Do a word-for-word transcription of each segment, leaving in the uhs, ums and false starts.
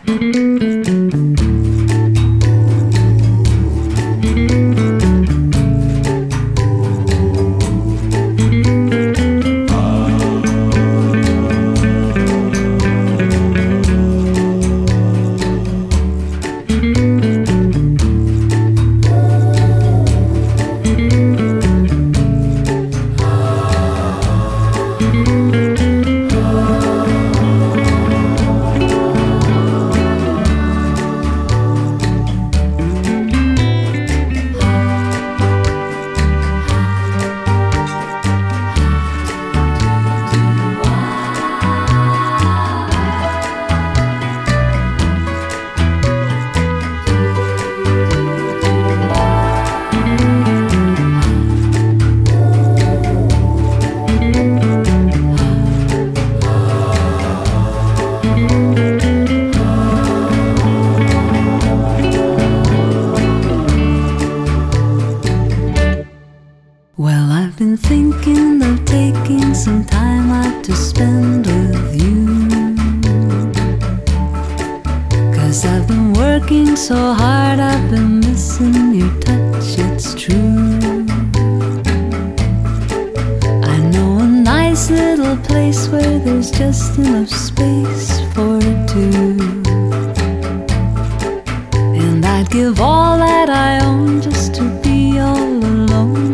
Well, I've been thinking of taking some time out to spend with you, 'cause I've been working so hard, I've been missing your touch, it's true. I know a nice little place where there's just enough space for two, and I'd give all that I own just to be all alone.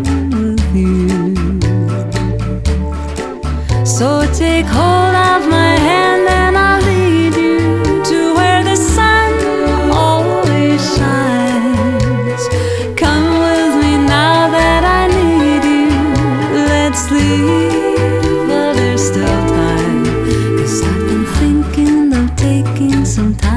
So take hold of my hand and I'll lead you to where the sun always shines. Come with me now that I need you. Let's leave while there's still time, 'cause I've been thinking of taking some time